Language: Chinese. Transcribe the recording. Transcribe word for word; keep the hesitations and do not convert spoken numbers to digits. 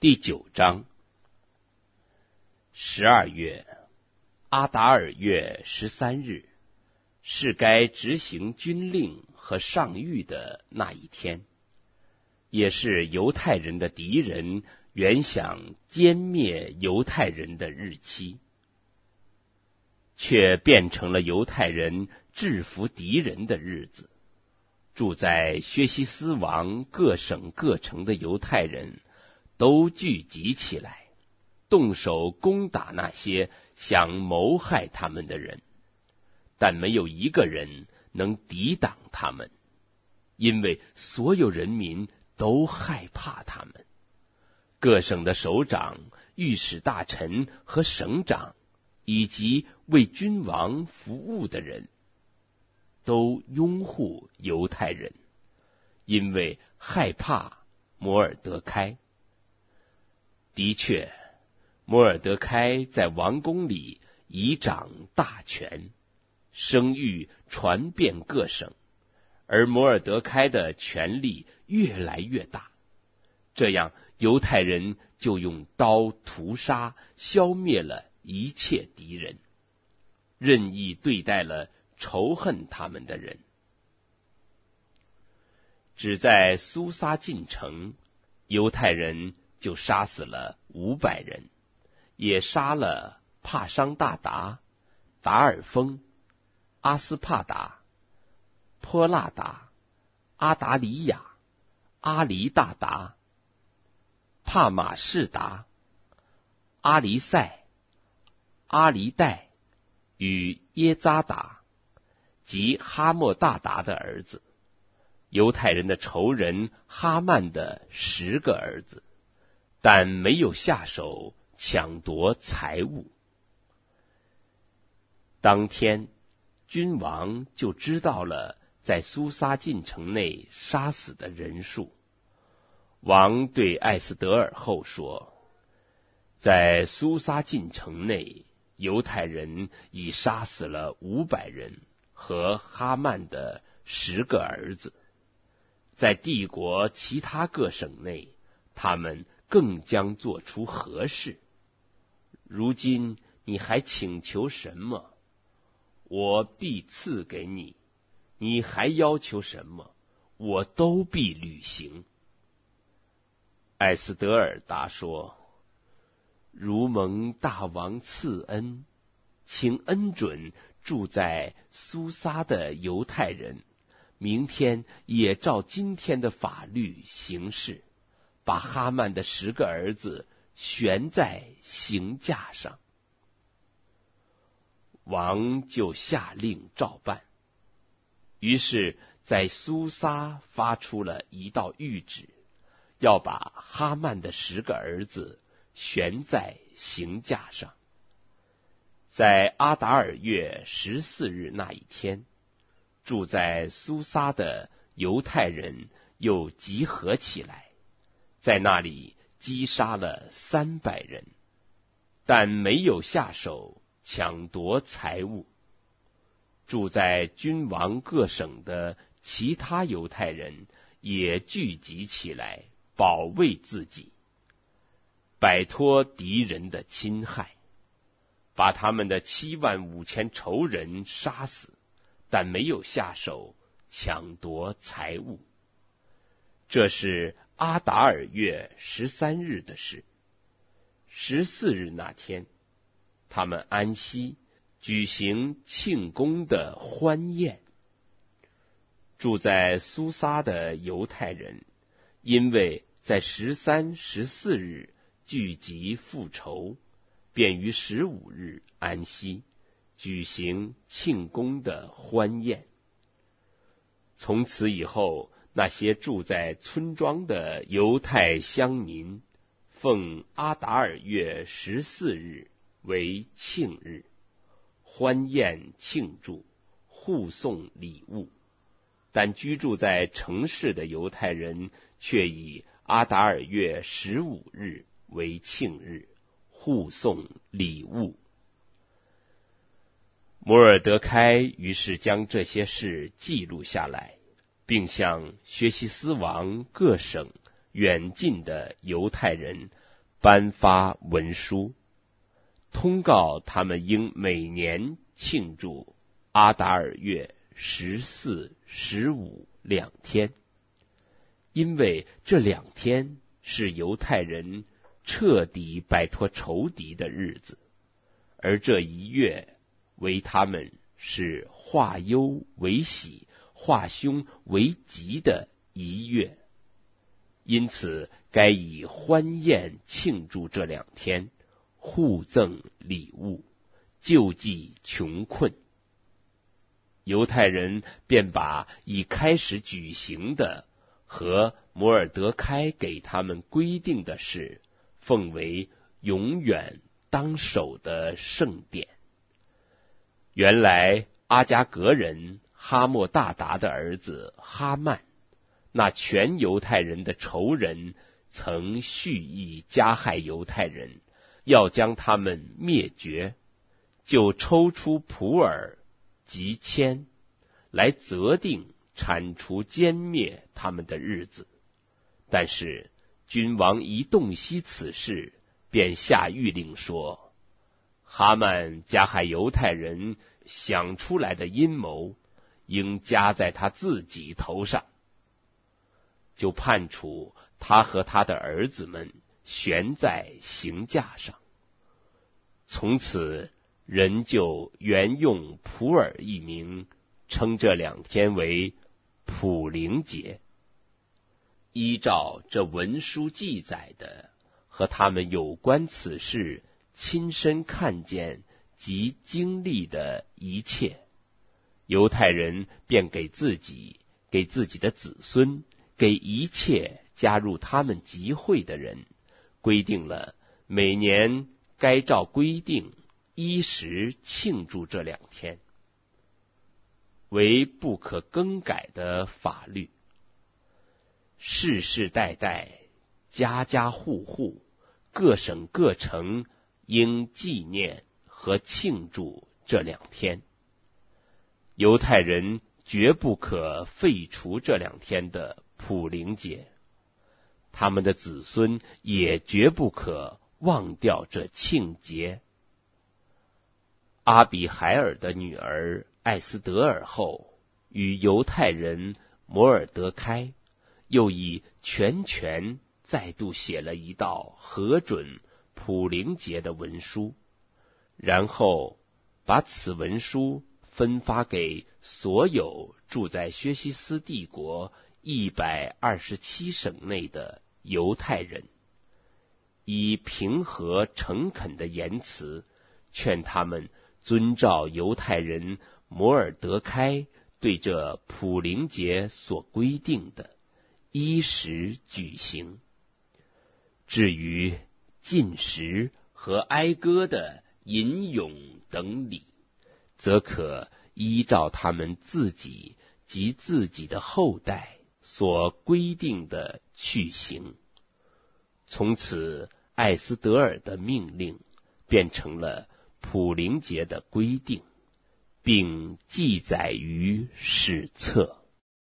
第九章。十二月，阿达尔月十三日，是该执行军令和上谕的那一天，也是犹太人的敌人原想歼灭犹太人的日期，却变成了犹太人制服敌人的日子。住在薛西斯王各省各城的犹太人都聚集起来，动手攻打那些想谋害他们的人，但没有一个人能抵挡他们，因为所有人民都害怕他们。各省的首长、御史大臣和省长，以及为君王服务的人，都拥护犹太人，因为害怕摩尔德开。的确，摩尔德开在王宫里以掌大权，声誉传遍各省，而摩尔德开的权力越来越大。这样，犹太人就用刀屠杀，消灭了一切敌人，任意对待了仇恨他们的人。只在苏撒进城，犹太人就杀死了五百人，也杀了帕商大达、达尔丰、阿斯帕达、坡拉达、阿达里亚、阿黎大达、帕马士达、阿黎塞、阿黎代与耶扎达及哈莫大达的儿子，犹太人的仇人哈曼的十个儿子，但没有下手抢夺财物。当天，君王就知道了在苏撒进城内杀死的人数。王对艾斯德尔后说，在苏撒进城内，犹太人已杀死了五百人和哈曼的十个儿子。在帝国其他各省内，他们更将做出何事？如今你还请求什么？我必赐给你。你还要求什么？我都必履行。艾斯德尔答说，如蒙大王赐恩，请恩准住在苏撒的犹太人明天也照今天的法律行事，把哈曼的十个儿子悬在刑架上。王就下令照办，于是在苏撒发出了一道谕旨，要把哈曼的十个儿子悬在刑架上。在阿达尔月十四日那一天，住在苏撒的犹太人又集合起来，在那里击杀了三百人，但没有下手抢夺财物。住在君王各省的其他犹太人也聚集起来，保卫自己，摆脱敌人的侵害，把他们的七万五千仇人杀死，但没有下手抢夺财物。这是阿达尔月十三日的事。十四日那天，他们安息，举行庆功的欢宴。住在苏撒的犹太人，因为在十三、十四日聚集复仇，便于十五日安息，举行庆功的欢宴。从此以后，那些住在村庄的犹太乡民，奉阿达尔月十四日为庆日，欢宴庆祝，互送礼物。但居住在城市的犹太人却以阿达尔月十五日为庆日，互送礼物。摩尔德开于是将这些事记录下来，并向薛西斯王各省远近的犹太人颁发文书，通告他们应每年庆祝阿达尔月十四、十五两天，因为这两天是犹太人彻底摆脱仇敌的日子，而这一月为他们是化忧为喜、化凶为吉的一月，因此该以欢宴庆祝这两天，互赠礼物，救济穷困。犹太人便把已开始举行的和摩尔德开给他们规定的事，奉为永远当守的圣典。原来阿加格人哈莫大达的儿子哈曼，那全犹太人的仇人，曾蓄意加害犹太人，要将他们灭绝，就抽出普洱及铅来择定铲除歼灭他们的日子。但是君王一洞悉此事，便下谕令说，哈曼加害犹太人想出来的阴谋，应加在他自己头上，就判处他和他的儿子们悬在刑架上。从此人就原用普洱一名，称这两天为普灵节。依照这文书记载的和他们有关此事亲身看见及经历的一切，犹太人便给自己、给自己的子孙、给一切加入他们集会的人，规定了每年该照规定依时庆祝这两天，为不可更改的法律。世世代代、家家户户、各省各城应纪念和庆祝这两天。犹太人绝不可废除这两天的普灵节，他们的子孙也绝不可忘掉这庆节。阿比海尔的女儿艾斯德尔后，与犹太人摩尔德开又以全权再度写了一道核准普灵节的文书，然后把此文书分发给所有住在薛西斯帝国一百二十七省内的犹太人，以平和诚恳的言辞劝他们遵照犹太人摩尔德开对这普灵节所规定的，依时举行。至于禁食和哀歌的吟咏等礼，则可依照他们自己及自己的后代所规定的去行。从此艾斯德尔的命令变成了普灵节的规定，并记载于史册。